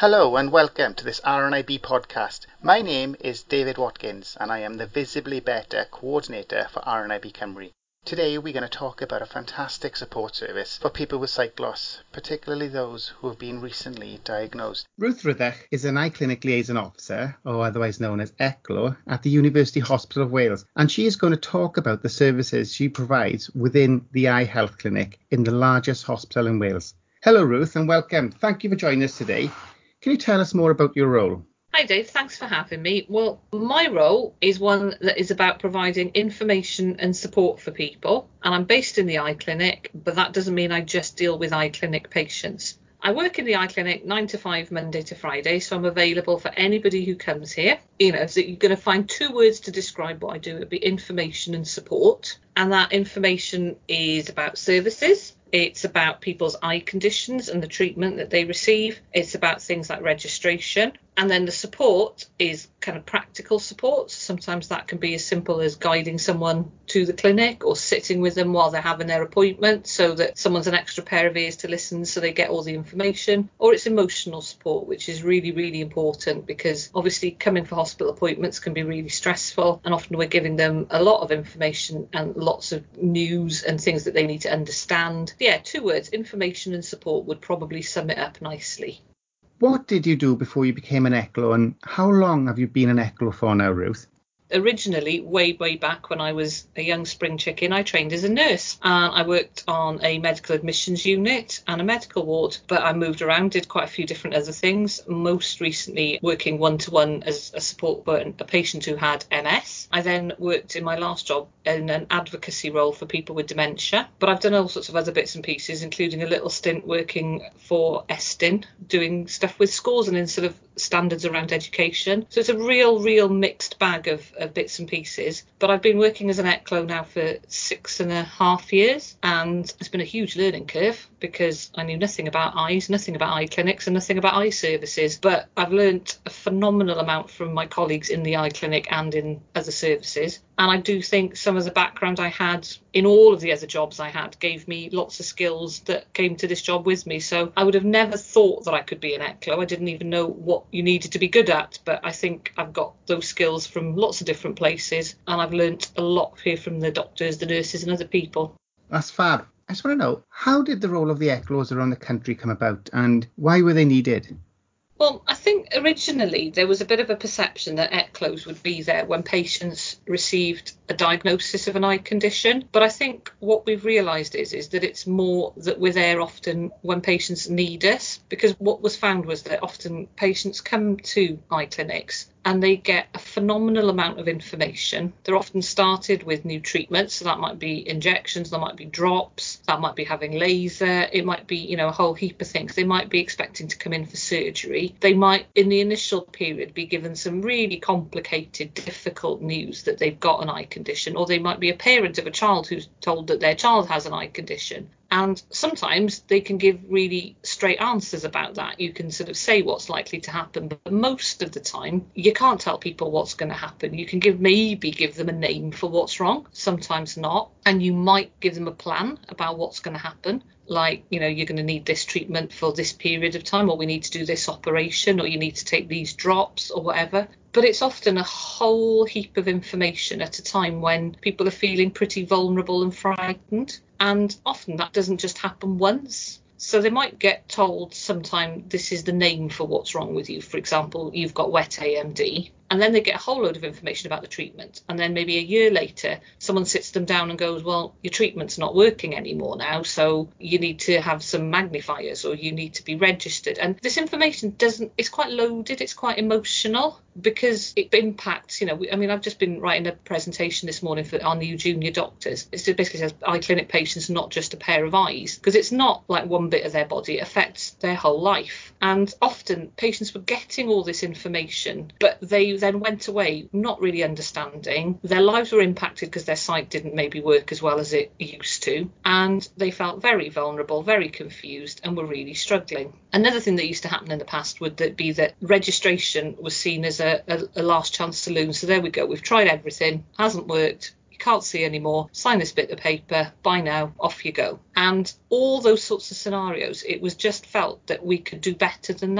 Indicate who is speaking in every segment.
Speaker 1: Hello and welcome to this RNIB podcast. My name is David Watkins and I am the Visibly Better Coordinator for RNIB Cymru. Today we're going to talk about a fantastic support service for people with sight loss, particularly those who have been recently diagnosed. Ruth Ryddech is an Eye Clinic Liaison Officer, or otherwise known as ECLO, at the University Hospital of Wales, and she is going to talk about the services she provides within the Eye Health Clinic in the largest hospital in Wales. Hello Ruth and welcome. Thank you for joining us today. Can you tell us more about your role?
Speaker 2: Hi Dave, thanks for having me. Well, my role is one that is about providing information and support for people, and I'm based in the Eye Clinic, but that doesn't mean I just deal with Eye Clinic patients. I work in the Eye Clinic 9 to 5 Monday to Friday, so I'm available for anybody who comes here. So you're going to find two words to describe what I do. It'll be information and support, and that information is about services. It's about people's eye conditions and the treatment that they receive. It's about things like registration. And then the support is kind of practical support. Sometimes that can be as simple as guiding someone to the clinic or sitting with them while they're having their appointment so that someone's an extra pair of ears to listen so they get all the information. Or it's emotional support, which is really, really important because obviously coming for hospital appointments can be really stressful. And often we're giving them a lot of information and lots of news and things that they need to understand. Yeah, two words, information and support would probably sum it up nicely.
Speaker 1: What did you do before you became an ECLO, and how long have you been an ECLO for now, Ruth?
Speaker 2: Originally, way back when I was a young spring chicken, I trained as a nurse and I worked on a medical admissions unit and a medical ward, but I moved around, did quite a few different other things, most recently working one-to-one as a support for a patient who had MS. I then worked in my last job in an advocacy role for people with dementia, but I've done all sorts of other bits and pieces, including a little stint working for Estin, doing stuff with schools and in sort of standards around education. So it's a real mixed bag of bits and pieces, but I've been working as an ECLO now for 6.5 years, and it's been a huge learning curve because I knew nothing about eyes, nothing about eye clinics and nothing about eye services, but I've learnt a phenomenal amount from my colleagues in the eye clinic and in other services. And I do think some of the background I had in all of the other jobs I had gave me lots of skills that came to this job with me. So I would have never thought that I could be an ECLO. I didn't even know what you needed to be good at, but I think I've got those skills from lots of different places, and I've learnt a lot here from the doctors, the nurses and other people.
Speaker 1: That's fab. I just want to know, how did the role of the ECLOs around the country come about and why were they needed?
Speaker 2: Well, I think originally there was a bit of a perception that ECLOs would be there when patients received a diagnosis of an eye condition. But I think what we've realised is that it's more that we're there often when patients need us, because what was found was that often patients come to eye clinics and they get a phenomenal amount of information. They're often started with new treatments, so that might be injections, that might be drops, that might be having laser, it might be, a whole heap of things. They might be expecting to come in for surgery. They might, in the initial period, be given some really complicated, difficult news that they've got an eye condition, or they might be a parent of a child who's told that their child has an eye condition. And sometimes they can give really straight answers about that. You can sort of say what's likely to happen, but most of the time you can't tell people what's going to happen. You can maybe give them a name for what's wrong, sometimes not. And you might give them a plan about what's going to happen. Like, you're going to need this treatment for this period of time, or we need to do this operation, or you need to take these drops or whatever. But it's often a whole heap of information at a time when people are feeling pretty vulnerable and frightened. And often that doesn't just happen once. So they might get told sometime this is the name for what's wrong with you. For example, you've got wet AMD. And then they get a whole load of information about the treatment. And then maybe a year later, someone sits them down and goes, well, your treatment's not working anymore now, so you need to have some magnifiers or you need to be registered. And this information it's quite loaded, it's quite emotional because it impacts, I've just been writing a presentation this morning for our new junior doctors. It basically says eye clinic patients are not just a pair of eyes, because it's not like one bit of their body, it affects their whole life. And often patients were getting all this information, but they then went away not really understanding. Their lives were impacted because their sight didn't maybe work as well as it used to, and they felt very vulnerable, very confused, and were really struggling. Another thing that used to happen in the past would be that registration was seen as a last chance saloon. So there we go, we've tried everything, hasn't worked, you can't see anymore, sign this bit of paper, bye now, off you go. And all those sorts of scenarios, it was just felt that we could do better than that.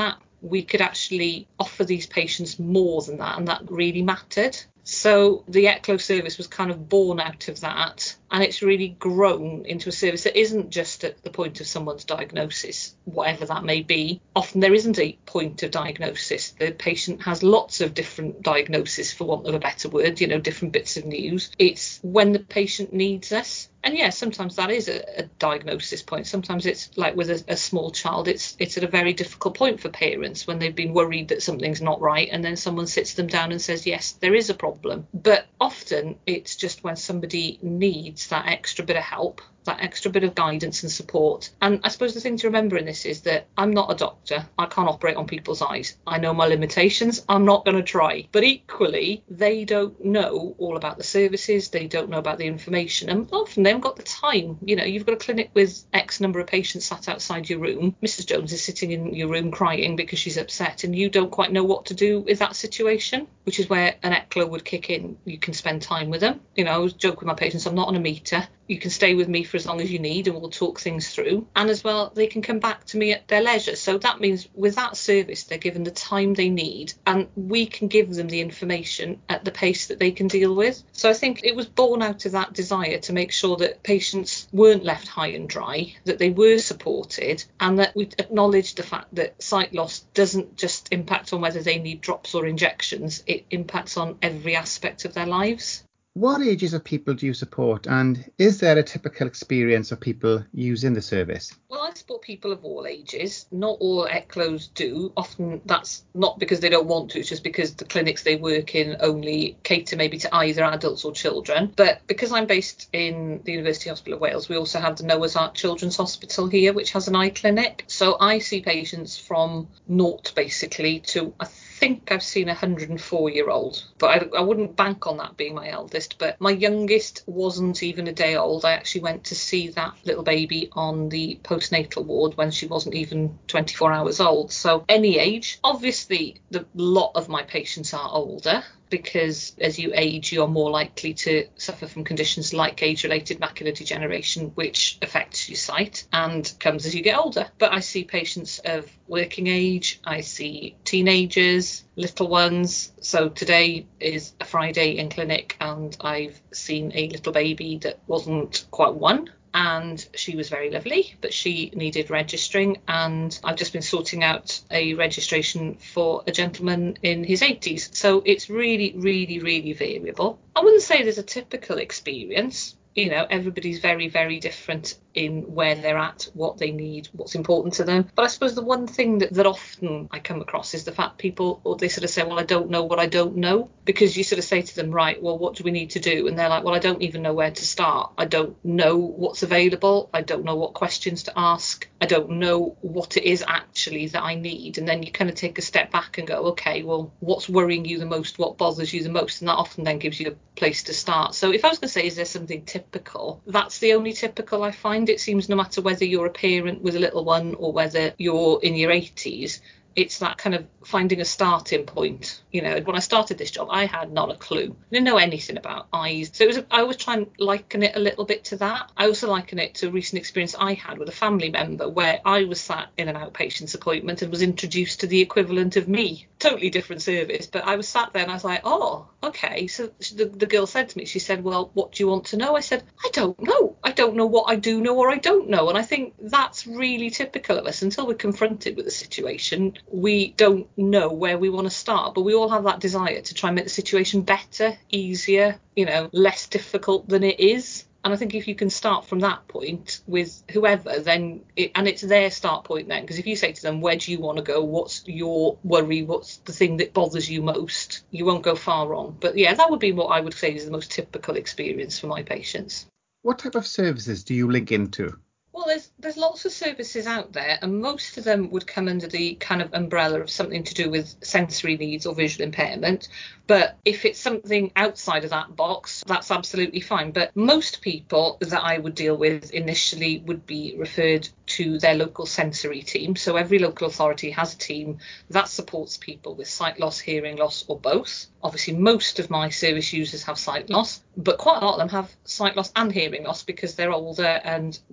Speaker 2: we could actually offer these patients more than that, and that really mattered. So the ECLO service was kind of born out of that, and it's really grown into a service that isn't just at the point of someone's diagnosis, whatever that may be. Often there isn't a point of diagnosis. The patient has lots of different diagnoses, for want of a better word, different bits of news. It's when the patient needs us. And yeah, sometimes that is a diagnosis point. Sometimes it's like with a small child, it's at a very difficult point for parents when they've been worried that something's not right, and then someone sits them down and says, yes, there is a problem. But often it's just when somebody needs that extra bit of help, that extra bit of guidance and support. And I suppose the thing to remember in this is that I'm not a doctor. I can't operate on people's eyes. I know my limitations. I'm not going to try. But equally, they don't know all about the services. They don't know about the information. And often they haven't got the time. You've got a clinic with X number of patients sat outside your room. Mrs. Jones is sitting in your room crying because she's upset, and you don't quite know what to do with that situation, which is where an ECLO would kick in. You can spend time with them. I always joke with my patients, I'm not on a meter. You can stay with me for as long as you need and we'll talk things through. And as well, they can come back to me at their leisure. So that means with that service, they're given the time they need, and we can give them the information at the pace that they can deal with. So I think it was born out of that desire to make sure that patients weren't left high and dry, that they were supported, and that we acknowledged the fact that sight loss doesn't just impact on whether they need drops or injections, it impacts on every aspect of their lives.
Speaker 1: What ages of people do you support, and is there a typical experience of people using the service?
Speaker 2: Well, I support people of all ages. Not all ECLOs do. Often that's not because they don't want to, it's just because the clinics they work in only cater maybe to either adults or children. But because I'm based in the University Hospital of Wales, we also have the Noah's Ark Children's Hospital here, which has an eye clinic. So I see patients from naught basically to, I think I've seen a 104-year-old, but I wouldn't bank on that being my eldest. But my youngest wasn't even a day old. I actually went to see that little baby on the postnatal ward when she wasn't even 24 hours old. So any age. Obviously, the lot of my patients are older, because as you age, you're more likely to suffer from conditions like age-related macular degeneration, which affects your sight and comes as you get older. But I see patients of working age, I see teenagers, little ones. So today is a Friday in clinic, and I've seen a little baby that wasn't quite one. And she was very lovely, but she needed registering, and I've just been sorting out a registration for a gentleman in his 80s. So it's really, really, really variable. I wouldn't say there's a typical experience. Everybody's very, very different in where they're at, what they need, what's important to them. But I suppose the one thing that often I come across is the fact people, or they sort of say, well, I don't know what I don't know. Because you sort of say to them, right, well, what do we need to do? And they're like, well, I don't even know where to start. I don't know what's available. I don't know what questions to ask. I don't know what it is actually that I need. And then you kind of take a step back and go, okay, well, what's worrying you the most? What bothers you the most? And that often then gives you a place to start. So if I was going to say, is there something typical? That's the only typical I find. It seems no matter whether you're a parent with a little one or whether you're in your 80s, it's that kind of finding a starting point. When I started this job, I had not a clue. I didn't know anything about eyes. So I always try and liken it a little bit to that. I also liken it to a recent experience I had with a family member where I was sat in an outpatient's appointment and was introduced to the equivalent of me. Totally different service, but I was sat there and I was like, oh, okay. So the girl said to me, she said, well, what do you want to know? I said, I don't know. I don't know what I do know or I don't know. And I think that's really typical of us. Until we're confronted with a situation, we don't know where we want to start, but we all have that desire to try and make the situation better, easier, less difficult than it is. And I think if you can start from that point with whoever, then it's their start point then. Because if you say to them, where do you want to go? What's your worry? What's the thing that bothers you most? You won't go far wrong. But yeah, that would be what I would say is the most typical experience for my patients.
Speaker 1: What type of services do you link into?
Speaker 2: Well, there's lots of services out there, and most of them would come under the kind of umbrella of something to do with sensory needs or visual impairment. But if it's something outside of that box, that's absolutely fine. But most people that I would deal with initially would be referred to their local sensory team. So every local authority has a team that supports people with sight loss, hearing loss, or both. Obviously, most of my service users have sight loss, but quite a lot of them have sight loss and hearing loss because they're older and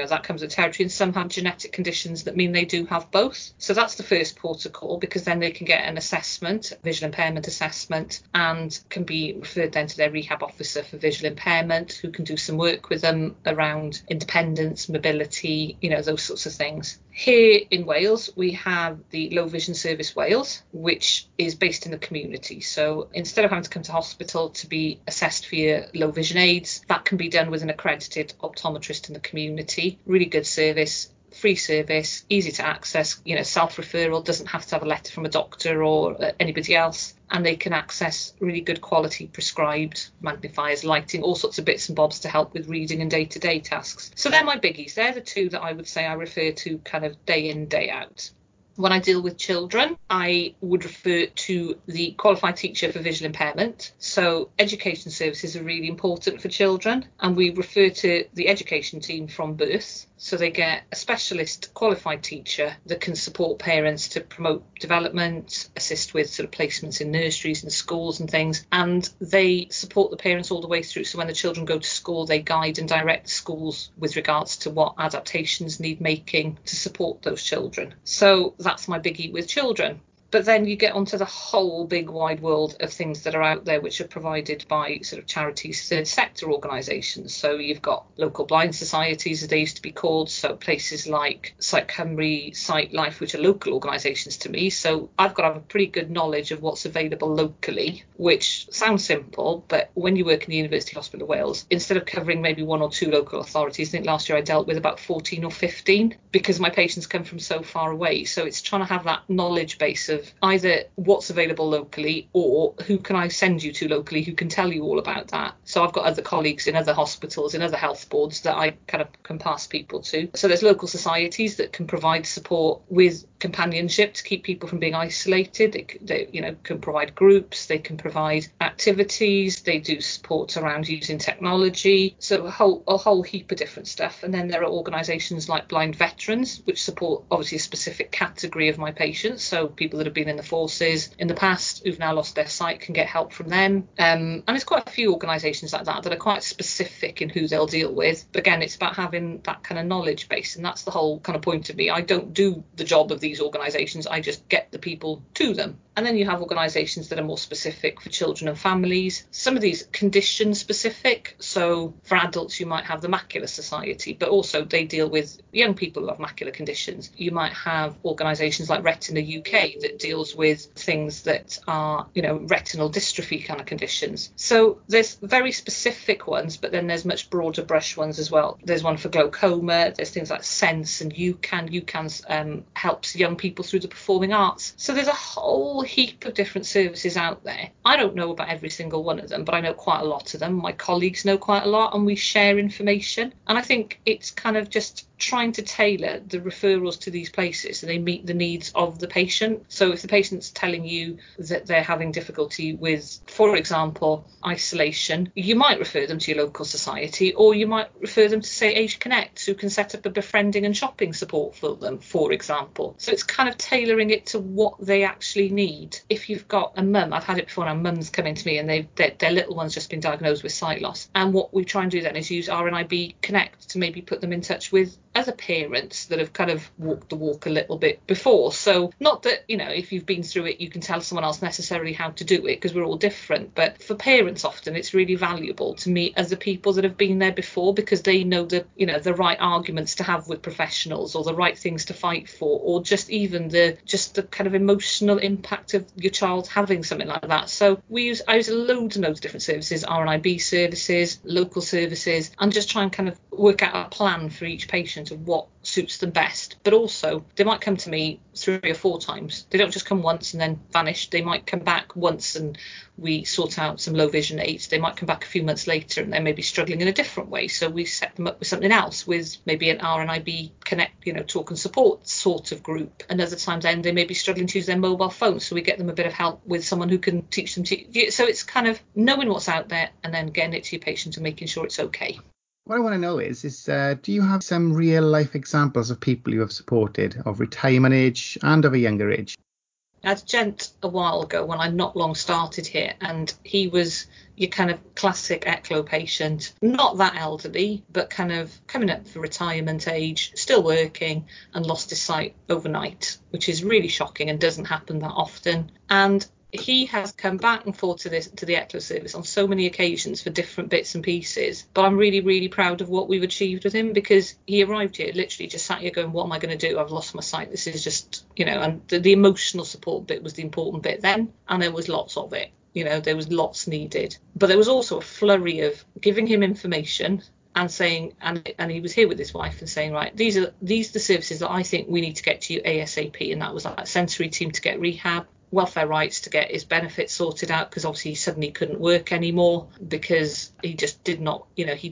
Speaker 2: that comes with territory, and some have genetic conditions that mean they do have both. So that's the first port of call, because then they can get an assessment, visual impairment assessment, and can be referred then to their rehab officer for visual impairment, who can do some work with them around independence, mobility, those sorts of things. Here in Wales, we have the Low Vision Service Wales, which is based in the community. So instead of having to come to hospital to be assessed for your low vision aids, that can be done with an accredited optometrist in the community. Really good service. Free service, easy to access, self-referral, doesn't have to have a letter from a doctor or anybody else, and they can access really good quality prescribed magnifiers, lighting, all sorts of bits and bobs to help with reading and day-to-day tasks. So they're my biggies. They're the two that I would say I refer to kind of day in, day out. When I deal with children, I would refer to the qualified teacher for visual impairment. So education services are really important for children, and we refer to the education team from birth. So they get a specialist qualified teacher that can support parents to promote development, assist with sort of placements in nurseries and schools and things. And they support the parents all the way through. So when the children go to school, they guide and direct schools with regards to what adaptations need making to support those children. So that's my biggie with children. But then you get onto the whole big wide world of things that are out there, which are provided by sort of charities, third sector organisations. So you've got local blind societies, as they used to be called. So places like Sight Cymru, Sight Life, which are local organisations to me. So I've got to have a pretty good knowledge of what's available locally, which sounds simple, but when you work in the University Hospital of Wales, instead of covering maybe one or two local authorities, I think last year I dealt with about 14 or 15 because my patients come from so far away. So it's trying to have that knowledge base of either what's available locally or who can I send you to locally who can tell you all about that. So I've got other colleagues in other hospitals, in other health boards that I kind of can pass people to. So there's local societies that can provide support with companionship to keep people from being isolated. They can provide groups, they can provide activities, they do support around using technology, so a whole heap of different stuff. And then there are organisations like Blind Veterans, which support obviously a specific category of my patients. So people that have been in the forces in the past who've now lost their sight can get help from them. And there's quite a few organisations like that are quite specific in who they'll deal with. But again, it's about having that kind of knowledge base, and that's the whole kind of point of me. I don't do the job of these organisations, I just get the people to them. And then you have organisations that are more specific for children and families. Some of these condition specific. So for adults, you might have the Macular Society, but also they deal with young people who have macular conditions. You might have organisations like Retina UK that deals with things that are, retinal dystrophy kind of conditions. So there's very specific ones, but then there's much broader brush ones as well. There's one for glaucoma. There's things like Sense and UCAN. UCAN helps young people through the performing arts. So there's a whole heap of different services out there. I don't know about every single one of them, but I know quite a lot of them. My colleagues know quite a lot, and we share information. And I think it's kind of just trying to tailor the referrals to these places so they meet the needs of the patient. So if the patient's telling you that they're having difficulty with, for example, isolation, you might refer them to your local society, or you might refer them to, say, Age Connect, who can set up a befriending and shopping support for them, for example. So it's kind of tailoring it to what they actually need. If you've got a mum, I've had it before now, mums come into me and their little one's just been diagnosed with sight loss. And what we try and do then is use RNIB Connect to maybe put them in touch with other parents that have kind of walked the walk a little bit before. So not that, if you've been through it, you can tell someone else necessarily how to do it, because we're all different. But for parents, often it's really valuable to meet other people that have been there before, because they know the right arguments to have with professionals, or the right things to fight for, or just even the kind of emotional impact of your child having something like that. So I use loads and loads of different services, RNIB services, local services, and just try and kind of work out a plan for each patient of what suits them best. But also, they might come to me 3 or 4 times. They don't just come once and then vanish. They might come back once and we sort out some low vision aids. They might come back a few months later and they may be struggling in a different way. So we set them up with something else, with maybe an RNIB Connect, talk and support sort of group. Another time then they may be struggling to use their mobile phone. So we get them a bit of help with someone who can teach them to. So it's kind of knowing what's out there and then getting it to your patient and making sure it's okay.
Speaker 1: What I want to know is do you have some real life examples of people you have supported of retirement age and of a younger age?
Speaker 2: I had a gent a while ago when I not long started here, and he was your kind of classic ECLO patient, not that elderly, but kind of coming up for retirement age, still working, and lost his sight overnight, which is really shocking and doesn't happen that often. And he has come back and forth to the ECLO service on so many occasions for different bits and pieces. But I'm really, really proud of what we've achieved with him, because he arrived here literally just sat here going, what am I going to do? I've lost my sight. This is just, and the emotional support bit was the important bit then. And there was lots of it. There was lots needed. But there was also a flurry of giving him information and saying, and he was here with his wife and saying, right, these are the services that I think we need to get to you ASAP. And that was like a sensory team to get rehab, welfare rights to get his benefits sorted out, because obviously he suddenly couldn't work anymore because he just did not,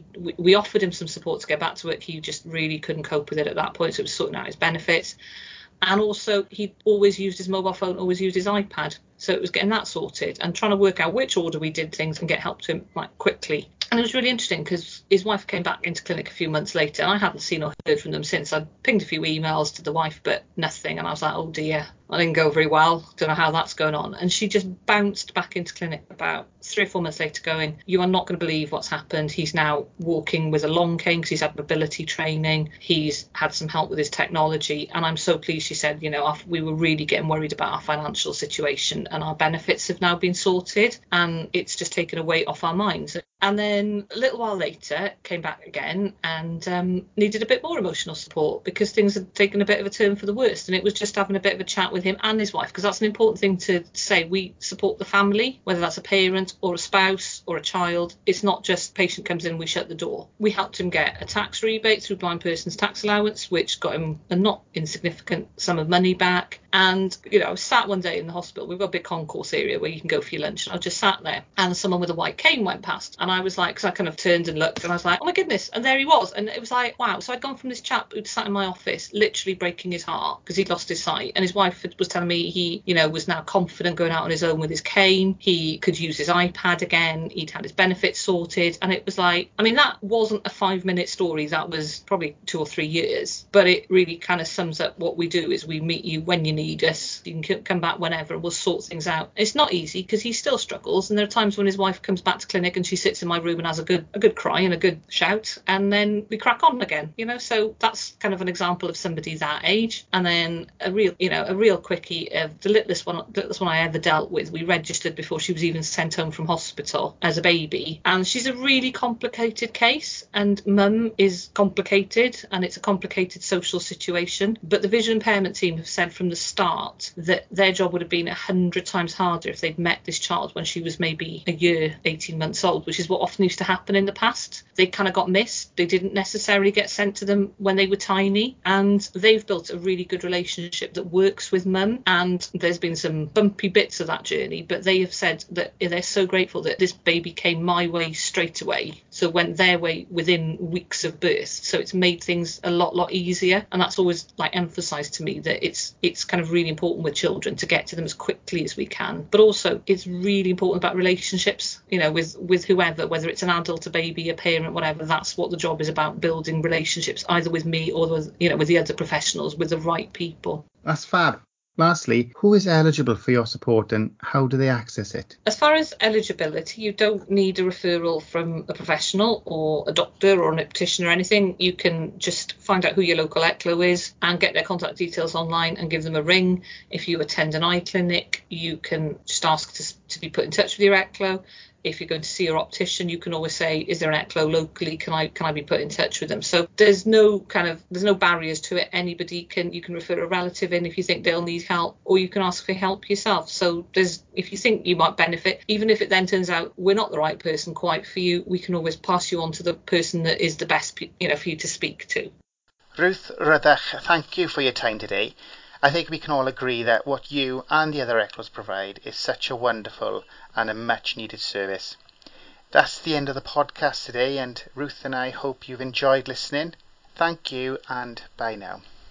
Speaker 2: we offered him some support to get back to work. He just really couldn't cope with it at that point. So it was sorting out his benefits. And also he always used his mobile phone, always used his iPad. So it was getting that sorted and trying to work out which order we did things and get help to him like quickly. And it was really interesting because his wife came back into clinic a few months later, and I hadn't seen or heard from them since. I'd pinged a few emails to the wife, but nothing. And I was like, oh dear, I didn't go very well. Don't know how that's going on. And she just bounced back into clinic about 3 or 4 months later going, you are not going to believe what's happened. He's now walking with a long cane because he's had mobility training. He's had some help with his technology. And I'm so pleased, she said, we were really getting worried about our financial situation, and our benefits have now been sorted, and it's just taken a weight off our minds. And then a little while later came back again and needed a bit more emotional support because things had taken a bit of a turn for the worst. And it was just having a bit of a chat with him and his wife, because that's an important thing to say. We support the family, whether that's a parent or a spouse or a child. It's not just patient comes in, we shut the door. We helped him get a tax rebate through blind person's tax allowance, which got him a not insignificant sum of money back. And, I was sat one day in the hospital. We've got a big concourse area where you can go for your lunch. And I was just sat there, and someone with a white cane went past. And I was like, because I kind of turned and looked, and I was like, oh my goodness. And there he was. And it was like, wow. So I'd gone from this chap who'd sat in my office, literally breaking his heart because he'd lost his sight. And his wife was telling me he, was now confident going out on his own with his cane. He could use his iPad again. He'd had his benefits sorted. And it was like, that wasn't a 5-minute story. That was probably 2 or 3 years. But it really kind of sums up what we do is we meet you when you need us. You can come back whenever and we'll sort things out. It's not easy because he still struggles. And there are times when his wife comes back to clinic and she sits in my room and has a good cry and a good shout. And then we crack on again, So that's kind of an example of somebody that age. And then a real quickie of the littlest one I ever dealt with. We registered before she was even sent home from hospital as a baby. And she's a really complicated case. And mum is complicated, and it's a complicated social situation. But the visual impairment team have said from the start that their job would have been 100 times harder if they'd met this child when she was maybe a year, 18 months old, which is what often used to happen in the past. They kind of got missed. They didn't necessarily get sent to them when they were tiny. And they've built a really good relationship that works with mum. And there's been some bumpy bits of that journey, but they have said that they're so grateful that this baby came my way straight away. So went their way within weeks of birth. So it's made things a lot easier. And that's always emphasised to me that it's kind of really important with children to get to them as quickly as we can. But also it's really important about relationships, with whoever, whether it's an adult, a baby, a parent, whatever. That's what the job is about, building relationships either with me or with the other professionals, with the right people.
Speaker 1: That's fab. Lastly, who is eligible for your support and how do they access it?
Speaker 2: As far as eligibility, you don't need a referral from a professional or a doctor or an optician or anything. You can just find out who your local ECLO is and get their contact details online and give them a ring. If you attend an eye clinic, you can just ask to be put in touch with your ECLO. If you're going to see your optician, you can always say, is there an ECLO locally? Can I be put in touch with them? So there's no barriers to it. You can refer a relative in if you think they'll need help, or you can ask for help yourself. So if you think you might benefit, even if it then turns out we're not the right person quite for you, we can always pass you on to the person that is the best, for you to speak to.
Speaker 1: Ruth Rydach, thank you for your time today. I think we can all agree that what you and the other ECLOs provide is such a wonderful and a much needed service. That's the end of the podcast today, and Ruth and I hope you've enjoyed listening. Thank you and bye now.